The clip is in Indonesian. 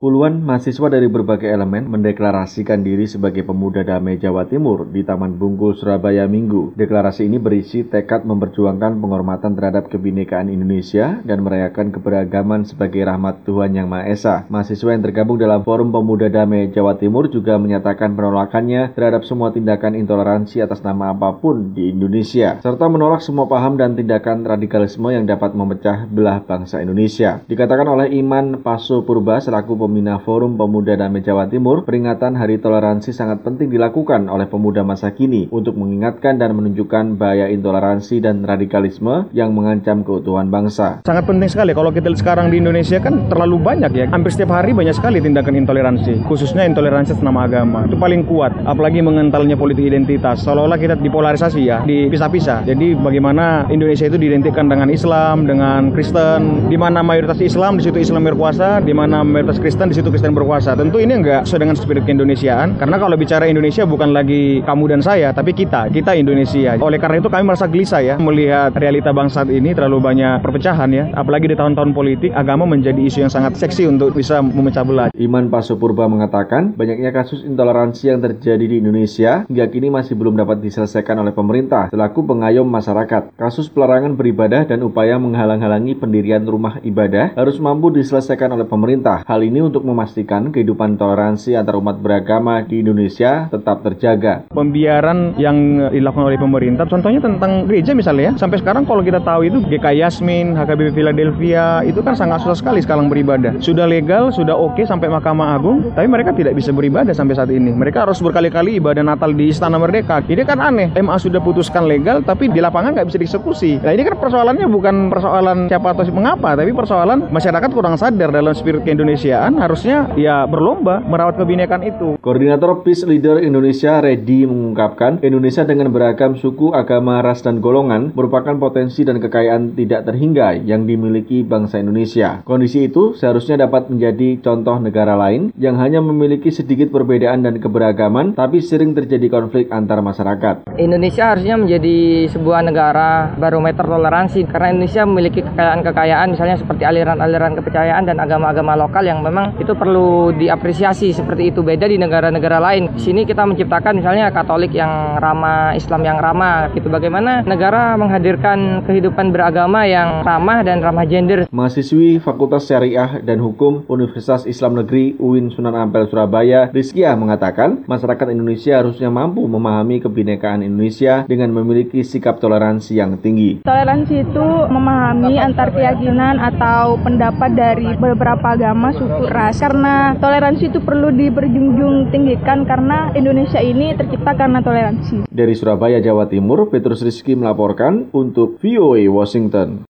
Puluhan mahasiswa dari berbagai elemen mendeklarasikan diri sebagai pemuda damai Jawa Timur di Taman Bungkul, Surabaya Minggu. Deklarasi ini berisi tekad memperjuangkan penghormatan terhadap kebinekaan Indonesia dan merayakan keberagaman sebagai rahmat Tuhan Yang Maha Esa. Mahasiswa yang tergabung dalam Forum Pemuda Damai Jawa Timur juga menyatakan penolakannya terhadap semua tindakan intoleransi atas nama apapun di Indonesia, serta menolak semua paham dan tindakan radikalisme yang dapat memecah belah bangsa Indonesia. Dikatakan oleh Iman Paso Purba selaku Pembina Forum Pemuda Damai Jawa Timur, peringatan Hari Toleransi sangat penting dilakukan oleh pemuda masa kini untuk mengingatkan dan menunjukkan bahaya intoleransi dan radikalisme yang mengancam keutuhan bangsa. Sangat penting sekali. Kalau kita lihat sekarang di Indonesia kan terlalu banyak ya. Hampir setiap hari banyak sekali tindakan intoleransi, khususnya intoleransi atas nama agama. Itu paling kuat, apalagi mengentalnya politik identitas. Seolah-olah kita dipolarisasi ya, dipisah-pisah. Jadi bagaimana Indonesia itu diidentikan dengan Islam, dengan Kristen, di mana mayoritas Islam di situ Islam berkuasa, di mana mayoritas Kristen di situ Kristen berkuasa. Tentu ini enggak sesuai dengan spirit keindonesiaan, karena kalau bicara Indonesia bukan lagi kamu dan saya, tapi kita Indonesia. Oleh karena itu kami merasa gelisah ya melihat realita bangsa ini terlalu banyak perpecahan ya, apalagi di tahun-tahun politik agama menjadi isu yang sangat seksi untuk bisa memecah belah. Iman Paso Purba mengatakan banyaknya kasus intoleransi yang terjadi di Indonesia hingga kini masih belum dapat diselesaikan oleh pemerintah selaku pengayom masyarakat. Kasus pelarangan beribadah dan upaya menghalang-halangi pendirian rumah ibadah harus mampu diselesaikan oleh pemerintah. Hal ini untuk memastikan kehidupan toleransi antar umat beragama di Indonesia tetap terjaga. Pembiaran yang dilakukan oleh pemerintah, contohnya tentang gereja misalnya ya, sampai sekarang kalau kita tahu itu GKI Yasmin, HKBP Philadelphia, itu kan sangat susah sekali sekarang beribadah. Sudah legal, sudah oke sampai Mahkamah Agung, tapi mereka tidak bisa beribadah sampai saat ini. Mereka harus berkali-kali ibadah Natal di Istana Merdeka. Ini kan aneh, MA sudah putuskan legal, tapi di lapangan nggak bisa dieksekusi. Nah ini kan persoalannya bukan persoalan siapa atau mengapa, tapi persoalan masyarakat kurang sadar dalam spirit keindonesiaan, harusnya ya berlomba merawat kebinekaan itu. Koordinator Peace Leader Indonesia Reddy mengungkapkan, Indonesia dengan beragam suku, agama, ras, dan golongan merupakan potensi dan kekayaan tidak terhingga yang dimiliki bangsa Indonesia. Kondisi itu seharusnya dapat menjadi contoh negara lain yang hanya memiliki sedikit perbedaan dan keberagaman, tapi sering terjadi konflik antar masyarakat. Indonesia harusnya menjadi sebuah negara barometer toleransi, karena Indonesia memiliki kekayaan-kekayaan misalnya seperti aliran-aliran kepercayaan dan agama-agama lokal yang memang itu perlu diapresiasi. Seperti itu beda di negara-negara lain. Di sini kita menciptakan misalnya Katolik yang ramah, Islam yang ramah. Gitu bagaimana negara menghadirkan kehidupan beragama yang ramah dan ramah gender. Mahasiswi Fakultas Syariah dan Hukum Universitas Islam Negeri UIN Sunan Ampel Surabaya, Rizkia mengatakan masyarakat Indonesia harusnya mampu memahami kebinekaan Indonesia dengan memiliki sikap toleransi yang tinggi. Toleransi itu memahami antar keyakinan atau pendapat dari beberapa agama, suku, ras. Karena toleransi itu perlu diperjunjung tinggikan karena Indonesia ini tercipta karena toleransi. Dari Surabaya, Jawa Timur, Petrus Rizky melaporkan untuk VOA Washington.